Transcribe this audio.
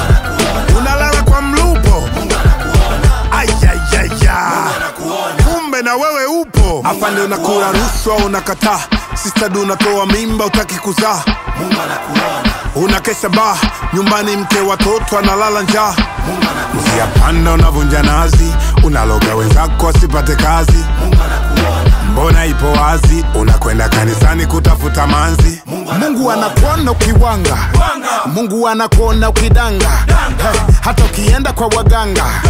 Unalala kwa mlupo, ayayaya, kumbe na wewe upo. Afande unakula rushwa unakataa, sister du unatoa mimba utaki kuzaa. Unakesha bar, nyumbani mke watoto analala njaa. Njia panda unavunja nazi, unaloga wenzako wasipate kazi. Mbona ipo wazi, unakwenda kanisani kutafuta manzi. Mungu anakuona ukiwanga, Mungu anakuona ukidanga, hata ukienda kwa waganga.